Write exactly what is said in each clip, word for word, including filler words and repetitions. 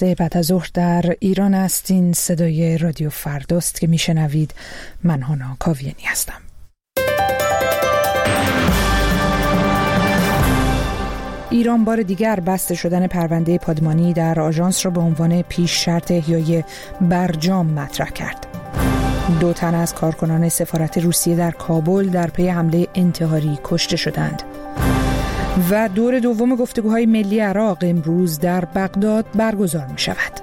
سه بعد از ظهر در ایران است. این صدای رادیو فرداست که میشنوید. من هانا کاویانی هستم. ایران بار دیگر بسته شدن پرونده پادمانی در آژانس را به عنوان پیش شرط احیای برجام مطرح کرد. دو تن از کارکنان سفارت روسیه در کابل در پی حمله انتحاری کشته شدند. و دور دوم گفتگوهای ملی عراق امروز در بغداد برگزار می شود.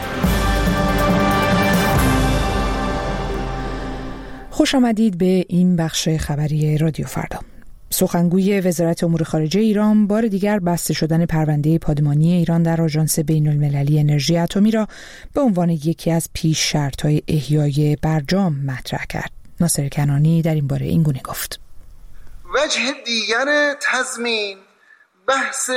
خوش آمدید به این بخش خبری رادیو فردا. سخنگوی وزارت امور خارجه ایران بار دیگر بسته شدن پرونده پادمانی ایران در آژانس بین المللی انرژی اتمی را به عنوان یکی از پیش شرط‌های احیای برجام مطرح کرد. ناصر کنانی در این باره این گونه گفت: وجه دیگر تضمین بحث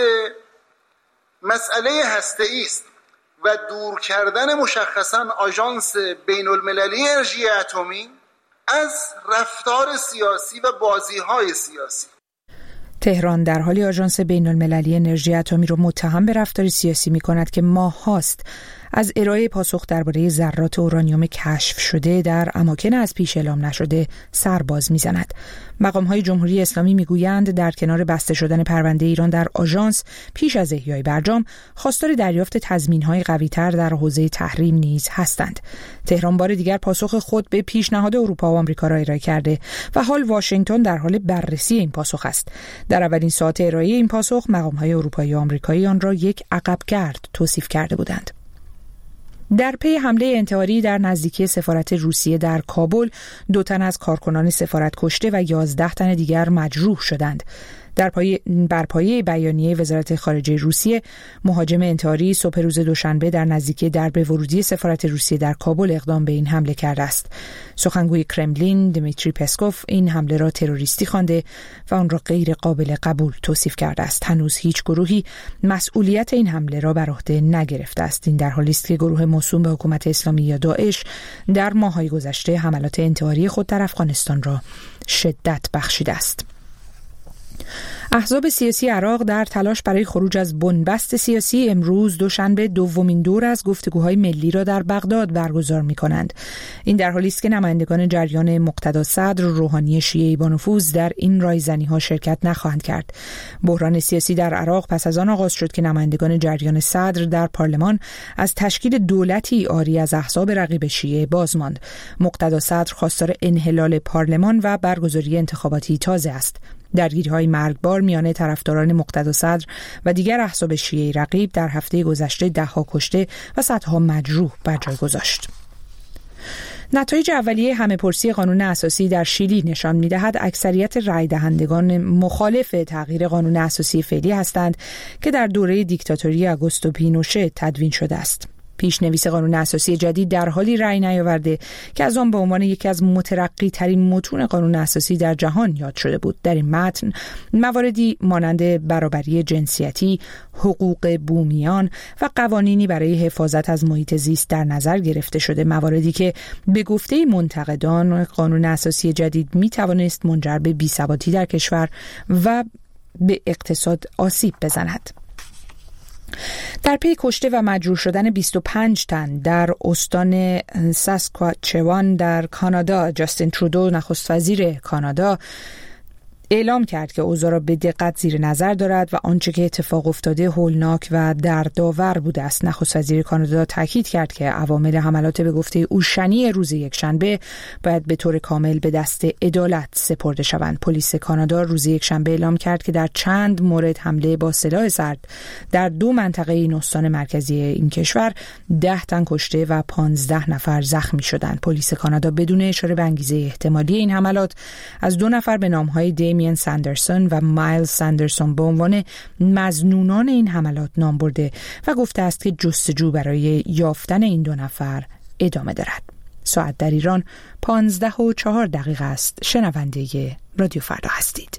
مسئله هسته‌ای است و دور کردن مشخصاً آژانس بین المللی انرژی اتمی از رفتار سیاسی و بازی‌های سیاسی. تهران در حالی آژانس بین المللی انرژی اتمی را متهم به رفتار سیاسی می‌کند که ماه‌هاست از ارائه پاسخ درباره ذرات اورانیوم کشف شده در اماکن از پیش اعلام نشده سرباز می‌زند. مقام‌های جمهوری اسلامی می‌گویند در کنار بسته شدن پرونده ایران در آژانس پیش از احیای برجام، خواستار دریافت تضمین‌های قوی‌تر در حوزه تحریم نیز هستند. تهران بار دیگر پاسخ خود به پیشنهاد اروپا و آمریکا را ارائه کرده و حال واشنگتن در حال بررسی این پاسخ است. در اولین ساعت ارائه این پاسخ، مقام‌های اروپایی و آمریکایی آن را یک عقب‌گرد توصیف کرده بودند. در پی حمله انتحاری در نزدیکی سفارت روسیه در کابل، دو تن از کارکنان سفارت کشته و یازده تن دیگر مجروح شدند. در پای برپایه بیانیه وزارت خارجه روسیه، مهاجم انتحاری صبح روز دوشنبه در نزدیکی درب ورودی سفارت روسیه در کابل اقدام به این حمله کرده است. سخنگوی کرملین دمیتری پسکوف این حمله را تروریستی خوانده و آن را غیر قابل قبول توصیف کرده است. هنوز هیچ گروهی مسئولیت این حمله را بر عهده نگرفته است. این در حالی است که گروه موسوم به حکومت اسلامی یا داعش در ماه‌های گذشته حملات انتحاری خود در افغانستان را شدت بخشیده است. احزاب سیاسی عراق در تلاش برای خروج از بنبست سیاسی امروز دوشنبه دومین دور از گفتگوهای ملی را در بغداد برگزار می‌کنند. این در حالی است که نمایندگان جریان مقتدا صدر روحانی شیعی با نفوذ در این رایزنی‌ها شرکت نخواهند کرد. بحران سیاسی در عراق پس از آن آغاز شد که نمایندگان جریان صدر در پارلمان از تشکیل دولتی عاری از احزاب رقیب شیعه باز ماند. مقتدا صدر خواستار انحلال پارلمان و برگزاری انتخاباتی تازه است. درگیری‌های مرگبار میان طرفداران مقتدا صدر و دیگر احزاب شیعی رقیب در هفته گذشته ده‌ها کشته و صدها مجروح بر جای گذاشت. نتایج اولیه همه‌پرسی قانون اساسی در شیلی نشان می‌دهد اکثریت رای دهندگان مخالف تغییر قانون اساسی فعلی هستند که در دوره دیکتاتوری آگوستو پینوشه تدوین شده است. پیشنویس قانون اساسی جدید در حالی رأی نیاورده که از آن به عنوان یکی از مترقی ترین متون قانون اساسی در جهان یاد شده بود. در این متن مواردی مانند برابری جنسیتی، حقوق بومیان و قوانینی برای حفاظت از محیط زیست در نظر گرفته شده، مواردی که به گفته منتقدان قانون اساسی جدید می توانست منجر به بی‌ثباتی در کشور و به اقتصاد آسیب بزند. در پی کشته و مجروح شدن بیست و پنج تن در استان ساسکاچوان در کانادا، جاستین ترودو نخست وزیر کانادا اعلام کرد که اوضاع را به دقت زیر نظر دارد و آنچه که اتفاق افتاده هولناک و دردآور بوده است. نخست وزیر کانادا تاکید کرد که عوامل حملات به گفته او شنی روز یکشنبه باید به طور کامل به دست عدالت سپرده شوند. پلیس کانادا روز یکشنبه اعلام کرد که در چند مورد حمله با سلاح سرد در دو منطقه این استان مرکزی این کشور ده تن کشته و پانزده نفر زخمی شدند. پلیس کانادا بدون اشاره به انگیزه احتمالی این حملات از دو نفر به نام‌های دیمیان ساندرسون و مایل ساندرسون به عنوان مظنونان این حملات نام برده و گفته است که جستجو برای یافتن این دو نفر ادامه دارد. ساعت در ایران پانزده و چهار دقیقه است. شنونده رادیو فردا هستید.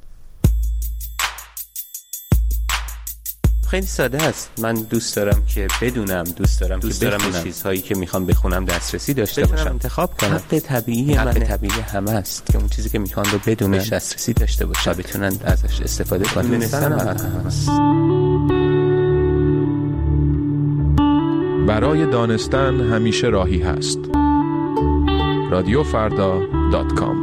خیلی ساده است. من دوست دارم که بدونم، دوست دارم دوست که دارم به چیزهایی که میخوام بخونم دسترسی داشته باشم، انتخاب کنم. حق طبیعی حق من طبیعی همه است که اون چیزی که میخوان رو بدونن، دسترسی داشته باشن و بتونن ازش استفاده کنن. دونستن هم هست. برای دانستن همیشه راهی هست. رادیو فردا دات کام.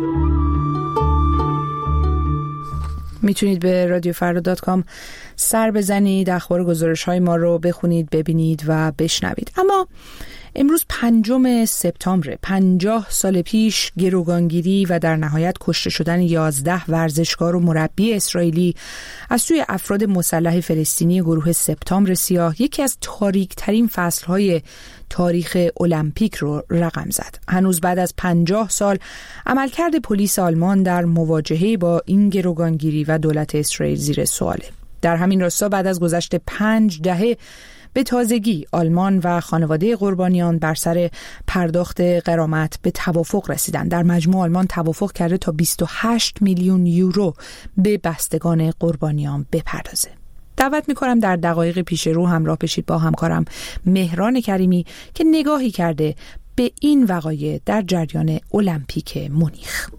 میتونید به رادیو فردا دات کام سر بزنید، اخبار گزارش های ما رو بخونید، ببینید و بشنوید. اما امروز پنجم سپتامبر، پنجاه سال پیش گروگانگیری و در نهایت کشته شدن یازده ورزشکار و مربی اسرائیلی از سوی افراد مسلح فلسطینی گروه سپتامبر سیاه یکی از تاریک ترین فصلهای تاریخ المپیک رو رقم زد. هنوز بعد از پنجاه سال عملکرد پلیس آلمان در مواجهه با این گروگانگیری و دولت اسرائیل زیر سواله. در همین راستا بعد از گذشت پنج دهه به تازگی آلمان و خانواده قربانیان بر سر پرداخت غرامت به توافق رسیدن. در مجموع آلمان توافق کرده تا بیست و هشت میلیون یورو به بستگان قربانیان بپردازه. دعوت می‌کنم در دقایق پیش رو همراه بشید با همکارم مهران کریمی که نگاهی کرده به این وقایع در جریان المپیک مونیخ.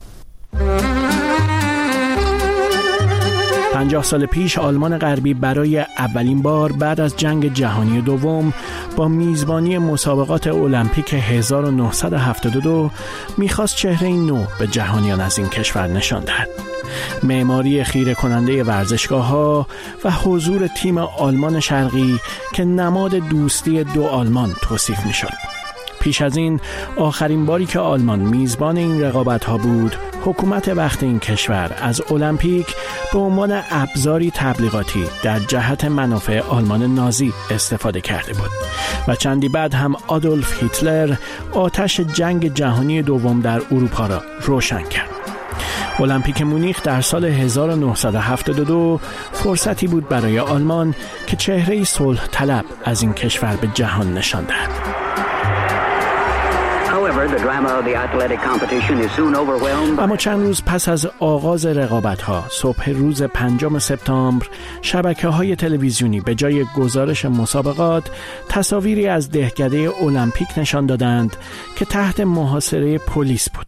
پنجاه سال پیش آلمان غربی برای اولین بار بعد از جنگ جهانی دوم با میزبانی مسابقات المپیک هزار و نهصد و هفتاد و دو میخواست چهره نو به جهانیان از این کشور نشان دهد. معماری خیره کننده ورزشگاه‌ها و حضور تیم آلمان شرقی که نماد دوستی دو آلمان توصیف میشد. پیش از این آخرین باری که آلمان میزبان این رقابت‌ها بود، حکومت وقت این کشور از المپیک به عنوان ابزاری تبلیغاتی در جهت منافع آلمان نازی استفاده کرده بود و چندی بعد هم آدولف هیتلر آتش جنگ جهانی دوم در اروپا را روشن کرد. المپیک مونیخ در سال هزار و نهصد و هفتاد و دو فرصتی بود برای آلمان که چهره صلح طلب از این کشور به جهان نشان دهد. اما چند روز پس از آغاز رقابت‌ها، صبح روز پنجم سپتامبر، شبکه‌های تلویزیونی به جای گزارش مسابقات تصاویری از دهکده المپیک نشان دادند که تحت محاصره پلیس بود.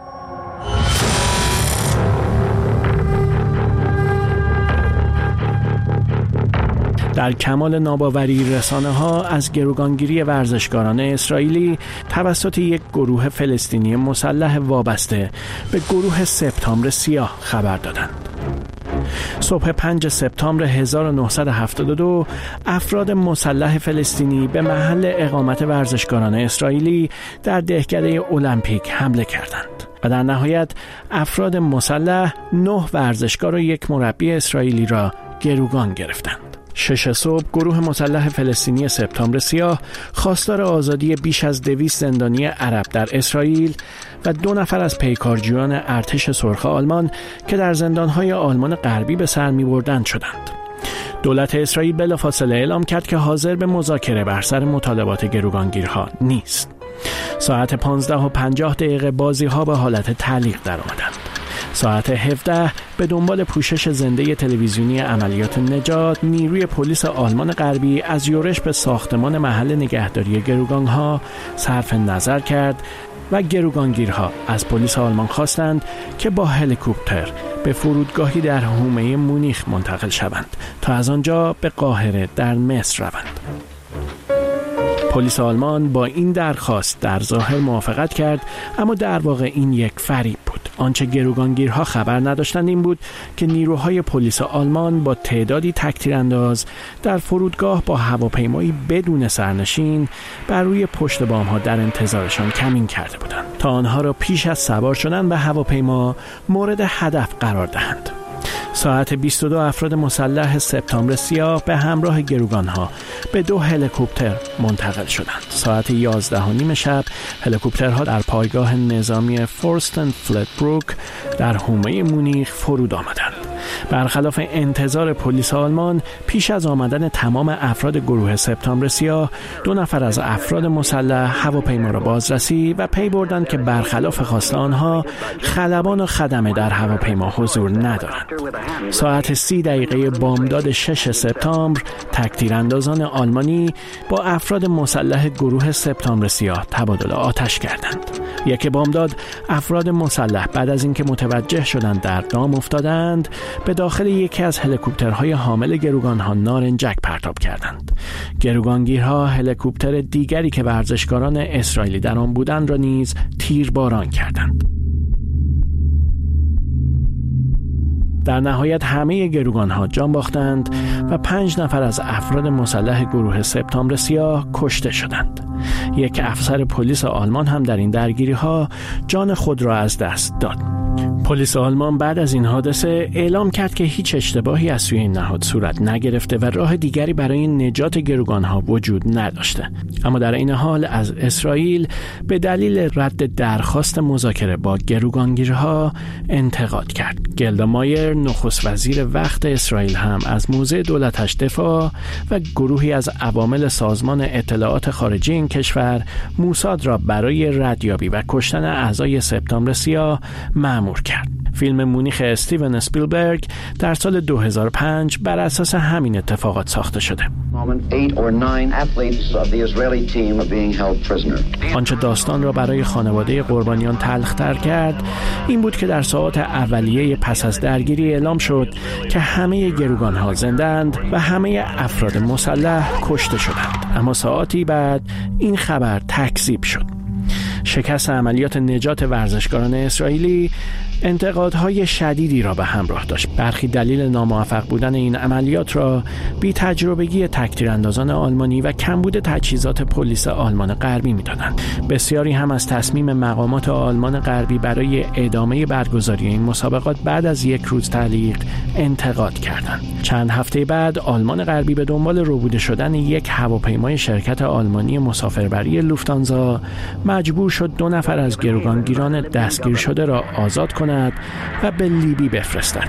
در کمال ناباوری رسانه‌ها از گروگانگیری ورزشکاران اسرائیلی توسط یک گروه فلسطینی مسلح وابسته به گروه سپتامبر سیاه خبر دادند. صبح پنجم سپتامبر هزار و نهصد و هفتاد و دو افراد مسلح فلسطینی به محل اقامت ورزشکاران اسرائیلی در دهکده المپیک حمله کردند و در نهایت افراد مسلح نه ورزشکار و یک مربی اسرائیلی را گروگان گرفتند. شش صبح گروه مسلح فلسطینی سپتامبر سیاه خواستار آزادی بیش از دویست زندانی عرب در اسرائیل و دو نفر از پیکارجویان ارتش سرخ آلمان که در زندانهای آلمان غربی به سر می‌بردند شدند. دولت اسرائیل بلافاصله اعلام کرد که حاضر به مذاکره بر سر مطالبات گروگانگیرها نیست. ساعت پانزده و پنجاه دقیقه بازی‌ها به حالت تعلیق درآمدند. ساعت هفده به دنبال پوشش زنده تلویزیونی عملیات نجات، نیروی پلیس آلمان غربی از یورش به ساختمان محل نگهداری گروگانها صرف نظر کرد و گروگانگیرها از پلیس آلمان خواستند که با هلیکوپتر به فرودگاهی در حومه مونیخ منتقل شوند تا از آنجا به قاهره در مصر روند. پلیس آلمان با این درخواست در ظاهر موافقت کرد، اما در واقع این یک فریب بود. آنچه گروگانگیرها خبر نداشتند این بود که نیروهای پلیس آلمان با تعدادی تکتیرانداز در فرودگاه با هواپیمایی بدون سرنشین بر روی پشت بام‌ها در انتظارشان کمین کرده بودند تا آنها را پیش از سوار شدن به هواپیما مورد هدف قرار دهند. ساعت بیست و دو افراد مسلح سپتامبر سیاه به همراه گروگانها به دو هلیکوپتر منتقل شدند. ساعت یازده و نیم شب هلیکوپترها در پایگاه نظامی فورستن فلتبروک در حومه مونیخ فرود آمدند. برخلاف انتظار پلیس آلمان، پیش از آمدن تمام افراد گروه سپتامبر سیاه، دو نفر از افراد مسلح هواپیما را بازرسی و پی بردند که برخلاف خواست آنها خلبان و خدمه در هواپیما حضور ندارند. ساعت سی دقیقه بامداد شش سپتامبر تکتیراندازان آلمانی با افراد مسلح گروه سپتامبر سیاه تبادل آتش کردند یک بامداد افراد مسلح بعد از اینکه متوجه شدند در دام افتادند به داخل یکی از هلیکوپترهای حامل گروگانها نارنجک پرتاب کردند. گروگانگیرها هلیکوپتر دیگری که ورزشکاران اسرائیلی در آن بودند را نیز تیرباران کردند. در نهایت همه گروگانها جان باختند و پنج نفر از افراد مسلح گروه سپتامبر سیاه کشته شدند. یک افسر پلیس آلمان هم در این درگیری‌ها جان خود را از دست داد. پلیس آلمان بعد از این حادثه اعلام کرد که هیچ اشتباهی از سوی این نهاد صورت نگرفته و راه دیگری برای نجات گروگانها وجود نداشته. اما در این حال از اسرائیل به دلیل رد درخواست مذاکره با گروگانگیرها انتقاد کرد. گلدا مایر نخست وزیر وقت اسرائیل هم از موضع دولتش دفاع و گروهی از عوامل سازمان اطلاعات خارجی این کشور موساد را برای ردیابی و کشتن اعضای سپتامبر سیاه مأمور کرد. فیلم مونیخ استیون اسپیلبرگ در سال دو هزار و پنج بر اساس همین اتفاقات ساخته شده. آنچه داستان را برای خانواده قربانیان تلخ‌تر کرد این بود که در ساعات اولیه پس از درگیری اعلام شد که همه گروگانها زنده‌اند و همه افراد مسلح کشته شدند. اما ساعاتی بعد این خبر تکذیب شد. شکست عملیات نجات ورزشکاران اسرائیلی انتقادهای شدیدی را به همراه داشت. برخی دلیل ناموفق بودن این عملیات را بی تجربگی تکتیراندازان آلمانی و کمبود تجهیزات پلیس آلمان غربی می‌دادند. بسیاری هم از تصمیم مقامات آلمان غربی برای ادامه برگزاری این مسابقات بعد از یک روز تعلیق انتقاد کردند. چند هفته بعد آلمان غربی به دنبال ربوده شدن یک هواپیمای شرکت آلمانی مسافربری لوفتانزا مجبور شد دو نفر از گروگانگیران دستگیر شده را آزاد کند و به لیبی بفرستد.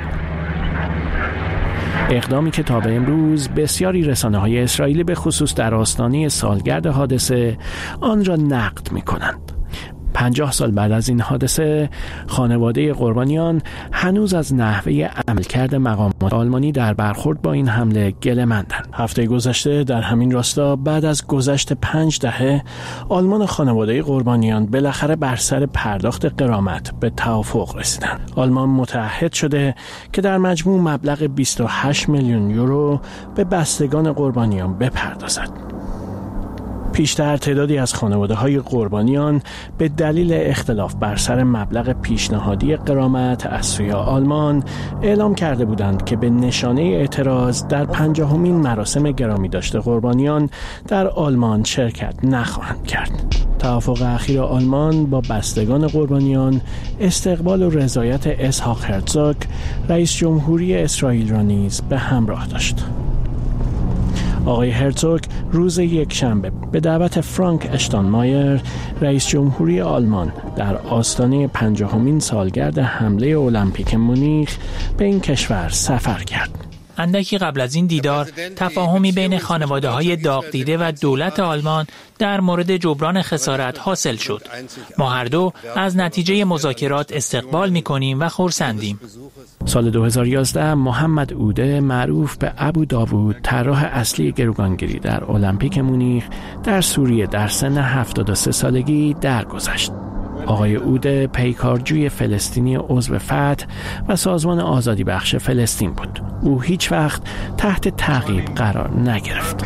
اقدامی که تا به امروز بسیاری رسانه‌های اسرائیلی به خصوص در آستانه سالگرد حادثه آن را نقد می‌کنند. پنجاه سال بعد از این حادثه خانواده قربانیان هنوز از نحوه عملکرد مقامات آلمانی در برخورد با این حمله گله‌مندند. هفته گذشته در همین راستا بعد از گذشت پنج دهه آلمان و خانواده قربانیان بالاخره بر سر پرداخت غرامت به توافق رسیدند. آلمان متعهد شده که در مجموع مبلغ بیست و هشت میلیون یورو به بستگان قربانیان بپردازد. پیشتر تعدادی از خانواده‌های قربانیان به دلیل اختلاف بر سر مبلغ پیشنهادی غرامت از سوی آلمان اعلام کرده بودند که به نشانه اعتراض در پنجاهمین مراسم گرامی داشته قربانیان در آلمان شرکت نخواهند کرد. توافق اخیر آلمان با بستگان قربانیان استقبال و رضایت اسحاق هرتزوگ رئیس جمهوری اسرائیل را نیز به همراه داشت. آقای هرتزوگ روز یکشنبه به دعوت فرانک اشتاینمایر رئیس جمهوری آلمان در آستانه پنجاهمین سالگرد حمله المپیک مونیخ به این کشور سفر کرد. اندکی قبل از این دیدار تفاهمی بین خانواده‌های داغ‌دیده و دولت آلمان در مورد جبران خسارت حاصل شد. ما هر دو از نتیجه مذاکرات استقبال می‌کنیم و خرسندیم. سال دو هزار و یازده محمد اوده معروف به ابو داوود طراح اصلی گروگانگیری در المپیک مونیخ در سوریه در سن هفتاد و سه سالگی درگذشت. آقای اوده پیکارجوی فلسطینی عضو فتح و سازمان آزادی بخش فلسطین بود. او هیچ وقت تحت تعقیب قرار نگرفت.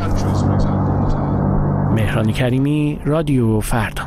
مهران کریمی، رادیو فردا.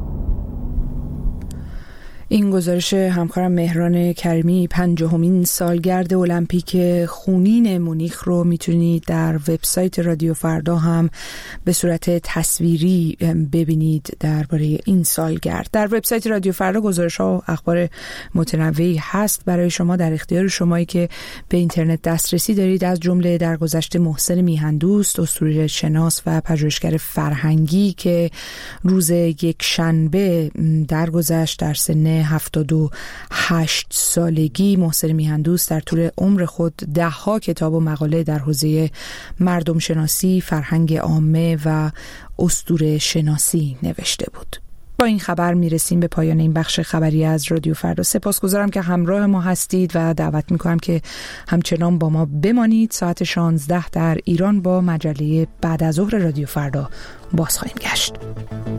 این گزارش همکارم مهران کریمی پنجاهمین سالگرد المپیک خونین مونیخ رو میتونید در وبسایت رادیو فردا هم به صورت تصویری ببینید درباره این سالگرد. در وبسایت رادیو فردا گزارش‌ها و اخبار متنوعی هست برای شما، در اختیار شمایی که به اینترنت دسترسی دارید. از جمله درگذشت محسن میهندوست، اسطوره شناس و پژوهشگر فرهنگی که روز یک شنبه درگذشت در سن هفتاد و هشت سالگی. محسن میهندوست در طول عمر خود ده ها کتاب و مقاله در حوزه مردم شناسی، فرهنگ عامه و اسطوره شناسی نوشته بود. با این خبر میرسیم به پایان این بخش خبری از رادیو فردا. سپاسگزارم که همراه ما هستید و دعوت میکنم که همچنان با ما بمانید. ساعت شانزده در ایران با مجله بعد از ظهر رادیو فردا باز خواهیم گشت.